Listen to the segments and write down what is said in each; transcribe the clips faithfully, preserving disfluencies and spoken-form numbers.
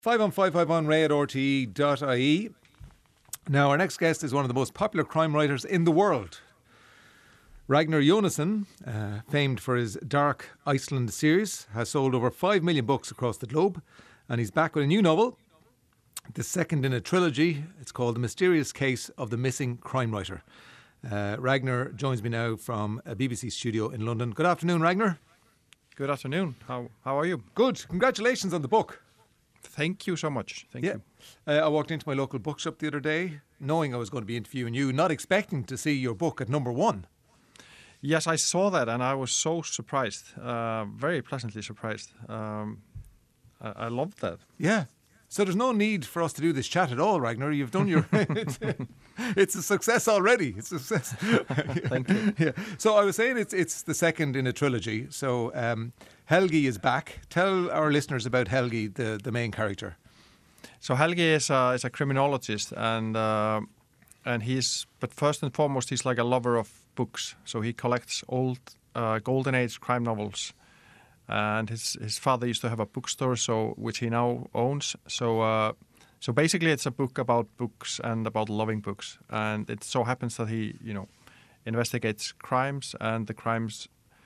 five one five five one ray at r t e dot i e. Now, our next guest is one of the most popular crime writers in the world. Ragnar Jonasson, uh, famed for his Dark Iceland series, has sold over five million books across the globe, and he's back with a new novel, the second in a trilogy. It's called The Mysterious Case of the Missing Crime Writer. Uh, Ragnar joins me now from a B B C studio in London. Good afternoon, Ragnar. Good afternoon. How how are you? Good. Congratulations on the book. Thank you so much. Thank yeah. you. Uh, I walked into my local bookshop the other day, knowing I was going to be interviewing you, not expecting to see your book at number one. Yes, I saw that and I was so surprised, uh, very pleasantly surprised. Um, I, I loved that. Yeah. So there's no need for us to do this chat at all, Ragnar. You've done your... it's, it's a success already. It's a success. Thank you. Yeah. So I was saying it's it's the second in a trilogy. So um, Helgi is back. Tell our listeners about Helgi, the, the main character. So Helgi is a, is a criminologist, and uh, and he's, but first and foremost, he's like a lover of books. So he collects old uh, Golden Age crime novels. And his his father used to have a bookstore, so which he now owns. So uh, so basically, it's a book about books and about loving books. And it so happens that he, you know, investigates crimes, and the crimes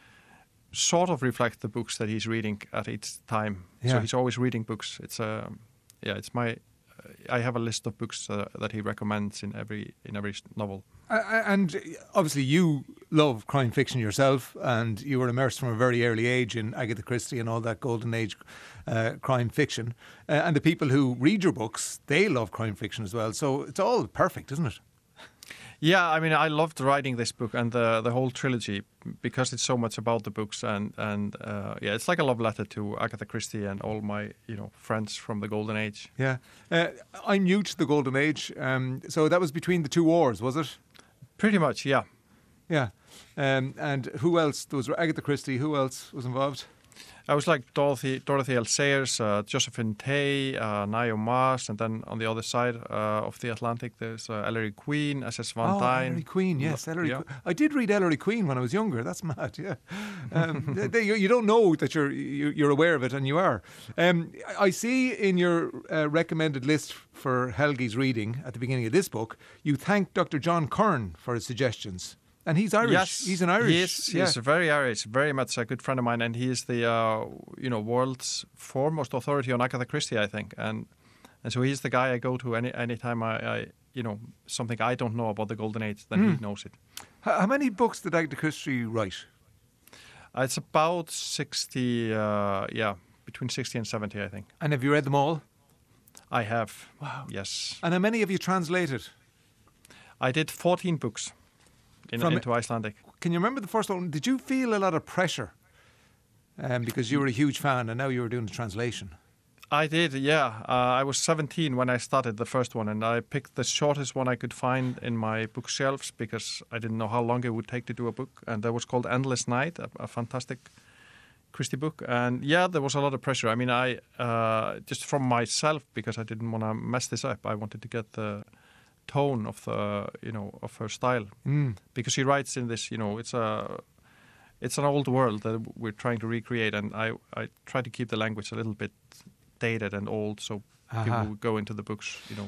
sort of reflect the books that he's reading at each time. Yeah. So he's always reading books. It's a uh, yeah, it's my. I have a list of books uh, that he recommends in every in every novel. Uh, and obviously you love crime fiction yourself, and you were immersed from a very early age in Agatha Christie and all that golden age uh, crime fiction. Uh, and the people who read your books, they love crime fiction as well. So it's all perfect, isn't it? Yeah, I mean, I loved writing this book and the the whole trilogy because it's so much about the books, and and uh, yeah, it's like a love letter to Agatha Christie and all my you know friends from the Golden Age. Yeah, uh, I'm new to the Golden Age, um, so that was between the two wars, was it? Pretty much, yeah. Yeah, um, and who else? There was Agatha Christie. Who else was involved? I was like Dorothy, Dorothy L. Sayers, uh, Josephine Tay, uh, Naomi Mars, and then on the other side uh, of the Atlantic, there's uh, Ellery Queen, S S Van oh, Dyne. Ellery Queen, yes, Ellery. Yeah. Que- I did read Ellery Queen when I was younger. That's mad, yeah. Um, they, they, you don't know that you're you, you're aware of it, and you are. Um, I see in your uh, recommended list for Helgi's reading at the beginning of this book, you thank Doctor John Kern for his suggestions. And he's Irish. Yes, he's an Irish. He is, yeah. He's very Irish, very much a good friend of mine, and he is the uh, you know world's foremost authority on Agatha Christie, I think, and and so he's the guy I go to any any time I, I you know something I don't know about the Golden Age, then mm. he knows it. How, how many books did Agatha Christie write? Uh, it's about sixty, uh, yeah, between sixty and seventy, I think. And have you read them all? I have. Wow. Yes. And how many have you translated? I did fourteen books. In, From, into Icelandic. Can you remember the first one? Did you feel a lot of pressure um, because you were a huge fan and now you were doing the translation? I did, yeah. Uh, I was seventeen when I started the first one, and I picked the shortest one I could find in my bookshelves because I didn't know how long it would take to do a book, and that was called Endless Night, a, a fantastic Christie book. And yeah, there was a lot of pressure. I mean, I uh, just from myself, because I didn't want to mess this up, I wanted to get the tone of the you know of her style, mm. because she writes in this you know it's a it's an old world that we're trying to recreate, and I I try to keep the language a little bit dated and old, so uh-huh. people will go into the books. You know,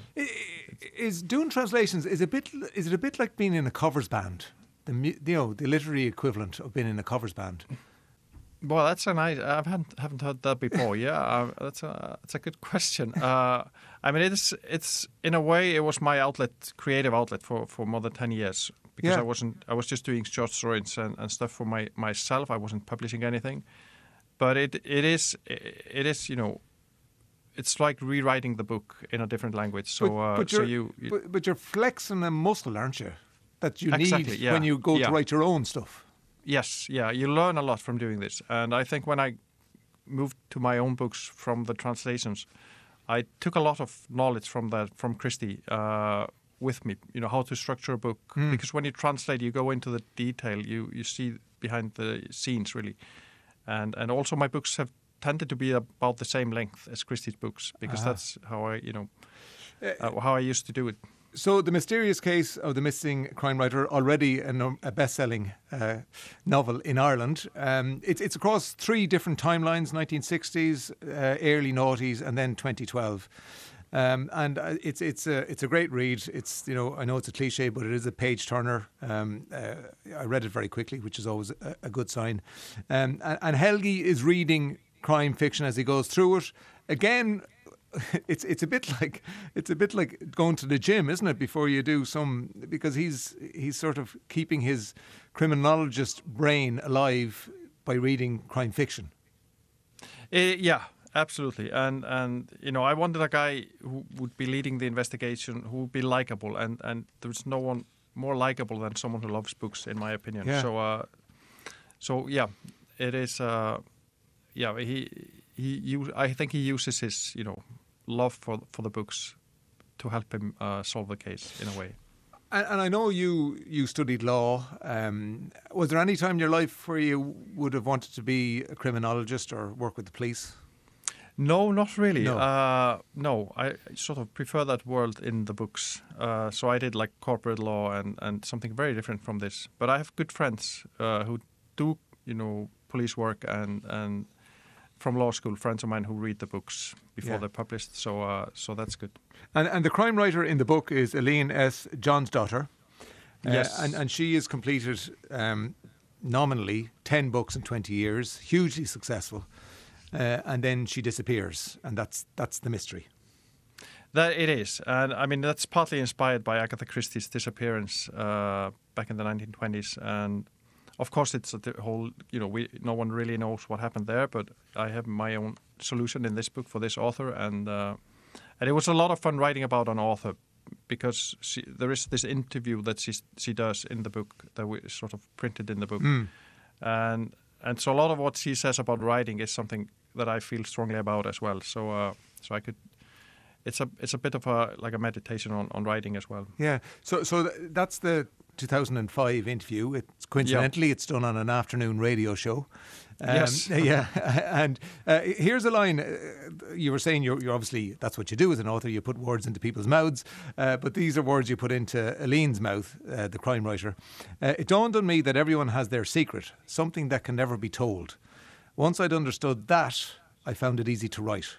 is doing translations is a bit is it a bit like being in a covers band, the you know the literary equivalent of being in a covers band? Well, that's a nice. I haven't haven't heard that before. Yeah, uh, that's a that's a good question. Uh, I mean, it's it's in a way it was my outlet, creative outlet for, for more than ten years, because yeah. I wasn't I was just doing short stories and, and stuff for my myself. I wasn't publishing anything, but it it is it is you know, it's like rewriting the book in a different language. So but, uh, but so you, you but, but you're flexing a muscle, aren't you? That you exactly, need yeah. when you go yeah. to write your own stuff. Yes, yeah, you learn a lot from doing this. And I think when I moved to my own books from the translations, I took a lot of knowledge from that, from Christie, uh, with me, you know, how to structure a book. Mm. Because when you translate, you go into the detail, you, you see behind the scenes, really. And and also my books have tended to be about the same length as Christie's books, because uh-huh. that's how I, you know, uh, how I used to do it. So, The Mysterious Case of the Missing Crime Writer, already a, no- a best-selling uh, novel in Ireland. Um, it's it's across three different timelines: nineteen sixties, uh, early noughties, and then twenty twelve. Um, and uh, it's it's a it's a great read. It's you know I know it's a cliche, but it is a page turner. Um, uh, I read it very quickly, which is always a, a good sign. Um, and, and Helgi is reading crime fiction as he goes through it. Again, it's it's a bit like it's a bit like going to the gym, isn't it? Before you do some, because he's he's sort of keeping his criminologist brain alive by reading crime fiction. Uh, yeah, absolutely. And and you know, I wanted a guy who would be leading the investigation, who would be likable, and and there's no one more likable than someone who loves books, in my opinion. Yeah. So uh, so yeah, it is. Uh, yeah, he he. Use, I think he uses his you know. love for for the books to help him uh, solve the case in a way. And, and I know you you studied law. Um, was there any time in your life where you would have wanted to be a criminologist or work with the police? No, not really. No, uh, no I sort of prefer that world in the books. Uh, so I did like corporate law and, and something very different from this. But I have good friends uh, who do, you know, police work and, and from law school, friends of mine who read the books before Yeah. they're published. So uh, so that's good. And and the crime writer in the book is Eileen S. Johnsdottir. Uh, Yes. and, and she has completed um, nominally ten books in twenty years, hugely successful. Uh, and then she disappears, and that's that's the mystery. That it is, and I mean that's partly inspired by Agatha Christie's disappearance uh, back in the nineteen twenties, and of course it's a the whole. You know, we no one really knows what happened there, but I have my own solution in this book for this author, and uh, and it was a lot of fun writing about an author because she, there is this interview that she she does in the book that we sort of printed in the book, Mm. and and so a lot of what she says about writing is something that I feel strongly about as well. So uh, so I could. It's a it's a bit of a like a meditation on, on writing as well. Yeah. So so th- that's the two thousand five interview. It's coincidentally it's done on an afternoon radio show. Um, Yes. Yeah. And uh, here's a line. Uh, you were saying you're, you're obviously that's what you do as an author. You put words into people's mouths, uh, but these are words you put into Eileen's mouth, uh, the crime writer. Uh, it dawned on me that everyone has their secret, something that can never be told. Once I'd understood that, I found it easy to write.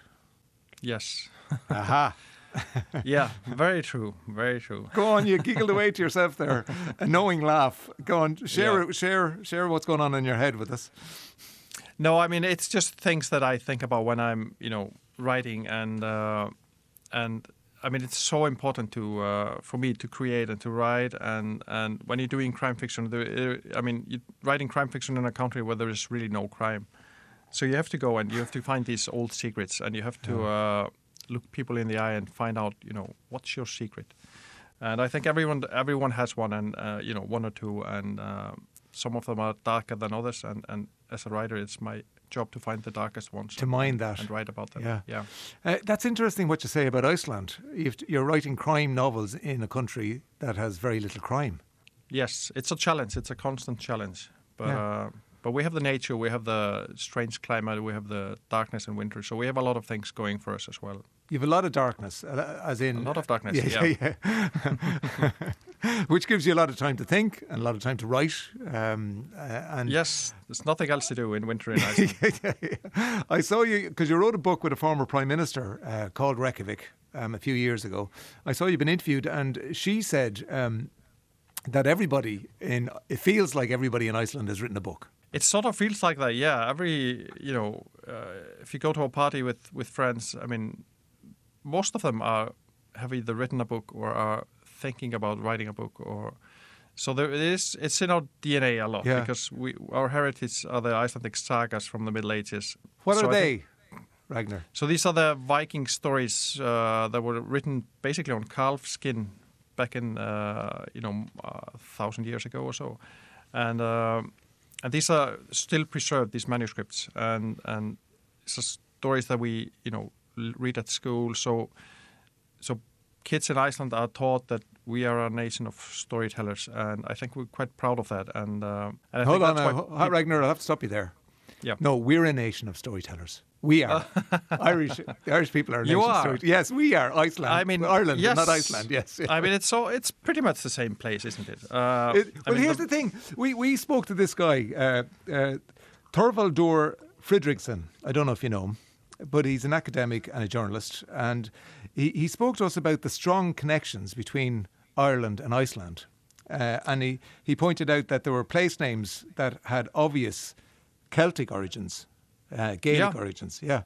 Yes. Aha. Yeah, very true, very true. Go on, you giggled away to yourself there. A knowing laugh. Go on, share Yeah. share share what's going on in your head with us. No, I mean it's just things that I think about when I'm, you know, writing, and uh, and I mean it's so important to uh, for me to create and to write, and, and when you're doing crime fiction, there, I mean you're writing crime fiction in a country where there is really no crime, so you have to go and you have to find these old secrets, and you have to uh, look people in the eye and find out, you know, what's your secret. And I think everyone everyone has one, and uh, you know, one or two, and uh, some of them are darker than others. And, and as a writer, it's my job to find the darkest ones, To mine that. and write about them. Yeah. yeah. Uh, that's interesting what you say about Iceland. You've, you're writing crime novels in a country that has very little crime. Yes, it's a challenge. It's a constant challenge. But Yeah. uh, but we have the nature, we have the strange climate, we have the darkness and winter. So we have a lot of things going for us as well. You have a lot of darkness, uh, as in... A lot of darkness, Yeah, yeah. yeah. Which gives you a lot of time to think and a lot of time to write. Um, uh, and Yes, there's nothing else to do in winter in Iceland. I saw you, because you wrote a book with a former Prime Minister uh, called Reykjavik um, a few years ago. I saw you've been interviewed, and she said um, that everybody in... It feels like everybody in Iceland has written a book. It sort of feels like that, yeah. Every, you know, uh, if you go to a party with, with friends, I mean, most of them are have either written a book or are thinking about writing a book, or so there it is. It's in our D N A a lot, Yeah. because we our heritage are the Icelandic sagas from the Middle Ages. What So are I they, think- Ragnar? So these are the Viking stories uh, that were written basically on calf skin back in uh, you know a thousand years ago or so, and. Uh, And these are still preserved, these manuscripts, and and it's just stories that we, you know, l- read at school. So, so kids in Iceland are taught that we are a nation of storytellers, and I think we're quite proud of that. And, uh, and I Hold think on that's now. why Ho- Ragnar, I'll have to stop you there. Yeah. No, we're a nation of storytellers. We are. Irish The Irish people are a You nation of are. storytellers. Yes, we are. Iceland. I mean, Ireland, yes. not Iceland. Yes. I mean, it's so it's pretty much the same place, isn't it? Uh, It, I well, mean, here's the, thing. We we spoke to this guy, uh, uh, Thorvaldur Fridriksson. I don't know if you know him, but he's an academic and a journalist. And he, he spoke to us about the strong connections between Ireland and Iceland. Uh, and he, he pointed out that there were place names that had obvious Celtic origins, uh, Gaelic Yeah. origins. Yeah.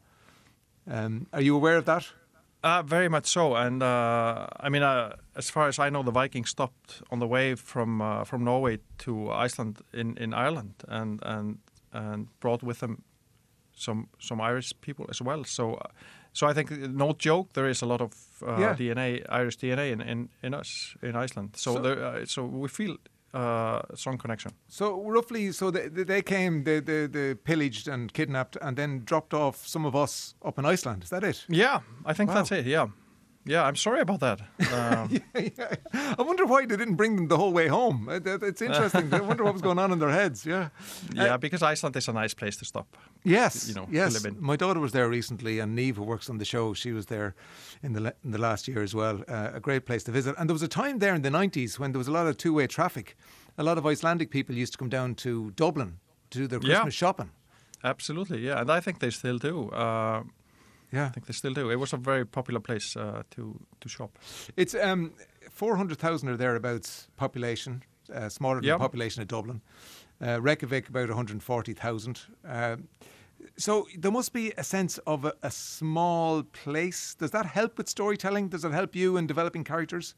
Um, are you aware of that? Uh, very much so, and uh, I mean, uh, as far as I know, the Vikings stopped on the way from uh, from Norway to Iceland in, in Ireland, and and and brought with them some some Irish people as well. So, uh, so I think, no joke, there is a lot of uh, Yeah. D N A, Irish D N A in, in, in us in Iceland. So, So- there, uh, so we feel uh, a strong connection. So roughly, so they, they came, they, they, they pillaged and kidnapped and then dropped off some of us up in Iceland. Is that it? Yeah, I think Wow. that's it. Yeah, yeah. I'm sorry about that. Um, Yeah, yeah. I wonder why they didn't bring them the whole way home. Uh, that- It's interesting. I wonder what was going on in their heads. Yeah. yeah, because Iceland is a nice place to stop. Yes. You know, to yes. live in. My daughter was there recently, and Neve, who works on the show, she was there in the le- in the last year as well. Uh, a great place to visit. And there was a time there in the nineties when there was a lot of two-way traffic. A lot of Icelandic people used to come down to Dublin to do their Yeah. Christmas shopping. Absolutely, yeah, and I think they still do. Uh, Yeah. I think they still do. It was a very popular place uh, to to shop. It's um, four hundred thousand or thereabouts population, uh, smaller than Yep. the population of Dublin. Uh, Reykjavik, about one hundred forty thousand. Um, so there must be a sense of a, a small place. Does that help with storytelling? Does it help you in developing characters?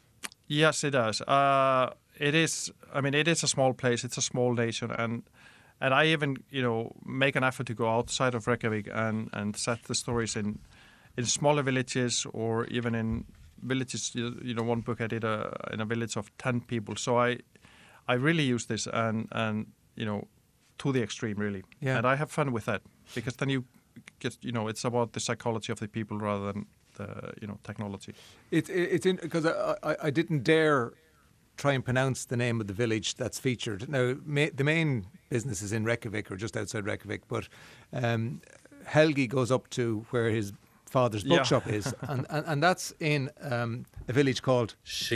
Yes, it does. Uh, it is. I mean, it is a small place. It's a small nation, and and I even you know make an effort to go outside of Reykjavik and, and set the stories in in smaller villages or even in villages. You, you know, one book I did a, in a village of ten people. So I I really use this and and you know to the extreme really, Yeah. and I have fun with that because then you get you know it's about the psychology of the people rather than the you know technology. It, it, it's in because I, I, I didn't dare try and pronounce the name of the village that's featured. Now, ma- the main business is in Reykjavik or just outside Reykjavik, but um, Helgi goes up to where his father's Yeah. bookshop is, and, and, and that's in um, a village called.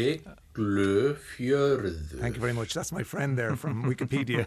Siglufjörður. Thank you very much. That's my friend there from Wikipedia.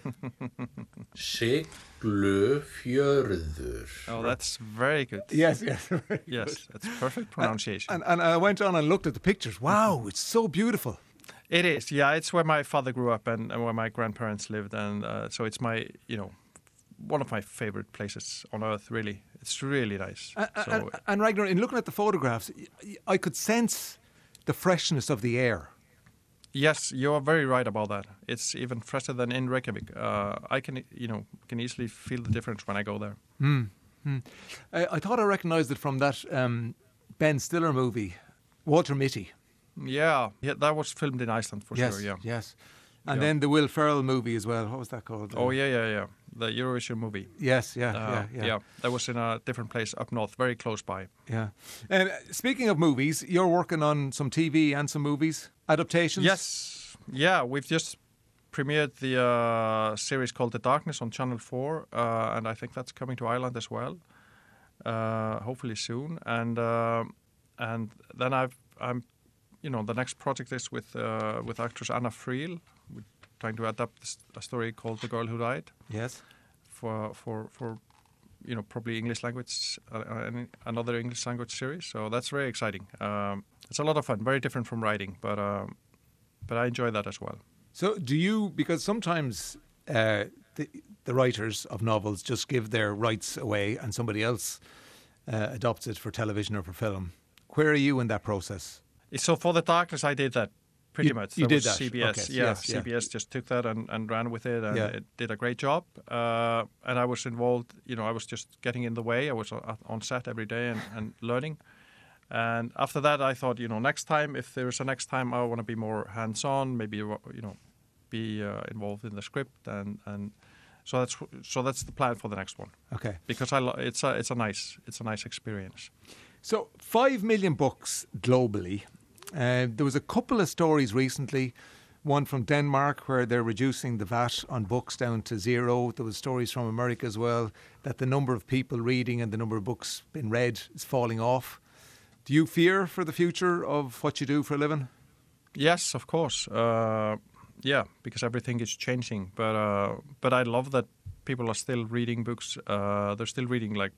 Siglufjörður. Oh, that's very good. Yes, yes. Yes, that's perfect pronunciation. And, and I went on and looked at the pictures. Wow, it's so beautiful. It is, yeah. It's where my father grew up and, and where my grandparents lived, and uh, so it's my, you know, one of my favorite places on earth. Really, it's really nice. And, so and, and Ragnar, in looking at the photographs, y- y- I could sense the freshness of the air. yes, you are very right about that. It's even fresher than in Reykjavik. Uh, I can, you know, can easily feel the difference when I go there. Hmm. Hmm. I, I thought I recognised it from that um, Ben Stiller movie, Walter Mitty. Yeah, yeah, that was filmed in Iceland for yes, sure. Yeah. yes. And Yeah. then the Will Ferrell movie as well. What was that called? Oh yeah, yeah, yeah. The Eurovision movie. Yes, yeah, Uh, yeah, yeah, That was in a different place up north, very close by. yeah. Um, speaking of movies, you're working on some T V and some movies adaptations. Yes, yeah, we've just premiered the uh, series called The Darkness on Channel four, uh, and I think that's coming to Ireland as well, uh, hopefully soon. And uh, and then I've I'm, you know, the next project is with uh, with actress Anna Friel. We're trying to adapt this, a story called The Girl Who Died Yes. for for for you know probably English language, uh, uh, another English language series. So that's very exciting. Um, it's a lot of fun, very different from writing, but um, but I enjoy that as well. So do you, because sometimes uh, the, the writers of novels just give their rights away and somebody else uh, adopts it for television or for film. Where are you in that process? So for The Darkness, I did that pretty You- much. you That did was that? C B S. Okay, Yeah, yes, yeah. C B S just took that and, and ran with it, and Yeah. it did a great job. Uh, and I was involved. You know, I was just getting in the way. I was on on set every day and, and learning. And after that, I thought, you know, next time, if there is a next time, I want to be more hands-on. Maybe you know, be uh, involved in the script, and, and so that's so that's the plan for the next one. Okay. Because I lo- it's a it's a nice it's a nice experience. So five million books globally. Uh, there was a couple of stories recently one from Denmark where they're reducing the V A T on books down to zero. There was stories from America as well that the number of people reading and the number of books being read is falling off. Do you fear for the future of what you do for a living? Yes, of course. Uh, yeah, because everything is changing. But uh, but I love that people are still reading books. Uh, they're still reading like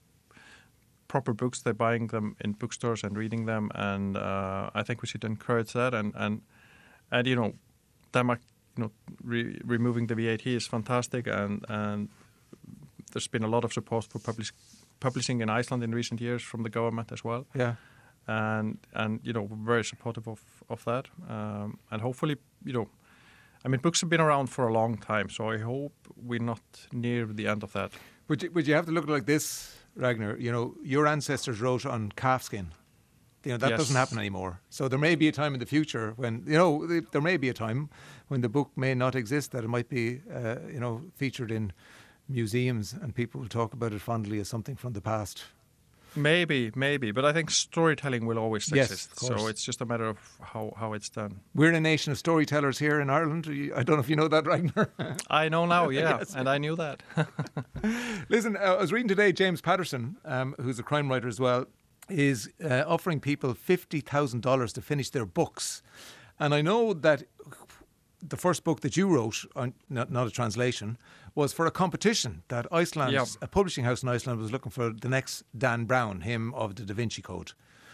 proper books. They're buying them in bookstores and reading them. And uh, I think we should encourage that. And and, and you know, Denmark, you know, re- removing the V A T is fantastic. And and there's been a lot of support for publish- publishing in Iceland in recent years from the government as well. Yeah. And, and you know, we're very supportive of, of that. Um, and hopefully, you know, I mean, books have been around for a long time, so I hope we're not near the end of that. Would you, would you have to look at it like this, Ragnar? You know, your ancestors wrote on calfskin. You know, that Yes. doesn't happen anymore. So there may be a time in the future when, you know, there may be a time when the book may not exist, that it might be, uh, you know, featured in museums and people will talk about it fondly as something from the past. Maybe, maybe, but I think storytelling will always Yes, exist. of course. So it's just a matter of how, how it's done. We're in a nation of storytellers here in Ireland. I don't know if you know that, Ragnar. I know now, yeah, Yes. and I knew that. Listen, uh, I was reading today, James Patterson, um, who's a crime writer as well, is uh, offering people fifty thousand dollars to finish their books. And I know that the first book that you wrote, on, not, not a translation, was for a competition that Iceland, Yep. a publishing house in Iceland was looking for the next Dan Brown, him of the Da Vinci Code.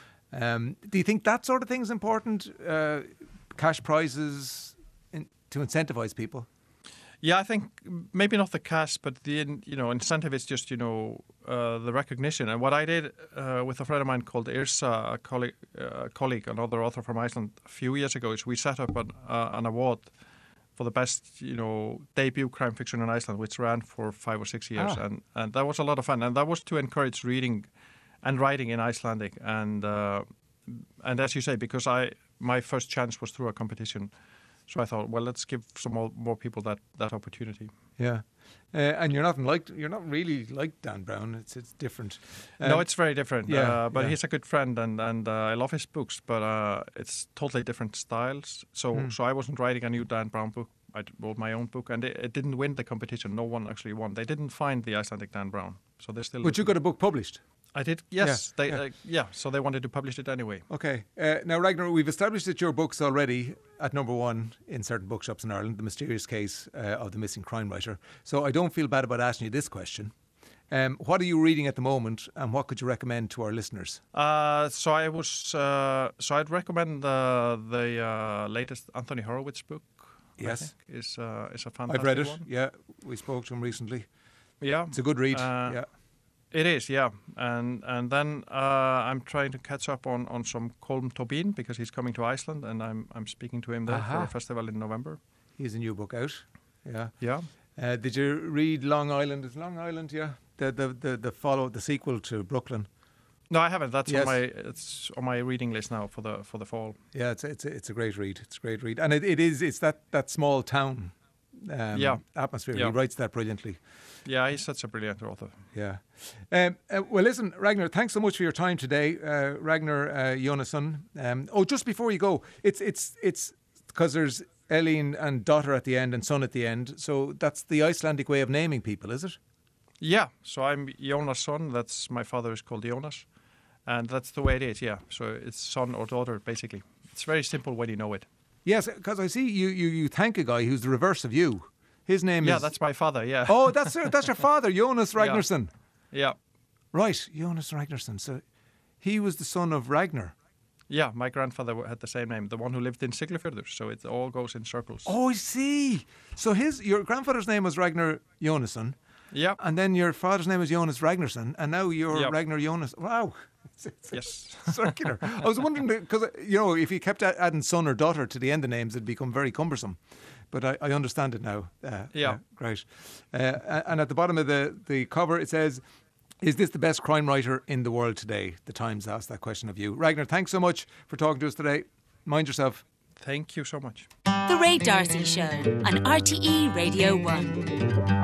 Um, do you think that sort of thing is important? Uh, cash prizes in, to incentivise people? Yeah, I think maybe not the cash, but the you know incentive is just you know uh, the recognition. And what I did uh, with a friend of mine called Irsa, a colleague, uh, colleague, another author from Iceland, a few years ago, is we set up an, uh, an award for the best you know debut crime fiction in Iceland, which ran for five or six years, Ah. and and that was a lot of fun. And that was to encourage reading and writing in Icelandic. And uh, and as you say, because I my first chance was through a competition. So I thought, well, let's give some more, more people that, that opportunity. Yeah, uh, and you're not like you're not really like Dan Brown. It's it's different. Um, no, it's very different. yeah, uh, but yeah. he's a good friend, and and uh, I love his books. But uh, it's totally different styles. So Hmm. so I wasn't writing a new Dan Brown book. I d- wrote my own book, and it, it didn't win the competition. No one actually won. They didn't find the Icelandic Dan Brown. So they still. But you got a book published. I did. Yes. Yeah, they. yeah. Uh, yeah. So they wanted to publish it anyway. Okay. Uh, now, Ragnar, we've established that your book's already at number one in certain bookshops in Ireland, The Mysterious Case uh, of the Missing Crime Writer. So I don't feel bad about asking you this question. Um, what are you reading at the moment, and what could you recommend to our listeners? Uh, so I was. Uh, so I'd recommend uh, the uh, latest Anthony Horowitz book. Yes. I think is uh, is a fantastic I've read it. one. Yeah, we spoke to him recently. Yeah. It's a good read. Uh, yeah. It is, yeah, and and then uh, I'm trying to catch up on, on some Colm Tobin because he's coming to Iceland, and I'm I'm speaking to him there for Aha. a festival in November. He's a new book out. Yeah. Yeah, Uh, did you read Long Island? Is Long Island? Yeah. The the the, the follow the sequel to Brooklyn. no, I haven't. That's Yes. on my it's on my reading list now for the for the fall. Yeah, it's it's it's a great read. It's a great read, and it, it is it's that that small town um, Yeah. atmosphere. Yeah. He writes that brilliantly. Yeah, he's such a brilliant author. Yeah. Um, uh, well, listen, Ragnar, thanks so much for your time today, uh, Ragnar uh, Jónasson. Um, oh, just before you go, it's it's it's because there's Elín and daughter at the end and son at the end. So that's the Icelandic way of naming people, is it? Yeah, so I'm Jónasson. That's my father is called Jonas, and that's the way it is. Yeah, so it's son or daughter basically. It's very simple when you know it. Yes, because I see you, you you thank a guy who's the reverse of you. His name Yeah, is... that's my father. Yeah. Oh, that's that's your father, Jonas Yeah. Ragnarsson. Yeah. Right, Jonas Ragnarsson. So he was the son of Ragnar. Yeah, my grandfather had the same name, the one who lived in Siglufjörður, so it all goes in circles. Oh, I see. So his your grandfather's name was Ragnar Jónasson, Yeah. and then your father's name was Jonas Ragnarsson, and now you're Yep. Ragnar Jonas. Wow. It's, it's Yes. circular. I was wondering, because, you know, if you kept a- adding son or daughter to the end of names, it'd become very cumbersome. But I, I understand it now. Uh, Yeah. uh, great. Uh, and at the bottom of the, the cover, it says, is this the best crime writer in the world today? The Times asked that question of you. Ragnar, thanks so much for talking to us today. Mind yourself. Thank you so much. The Ray Darcy Show on R T E Radio one.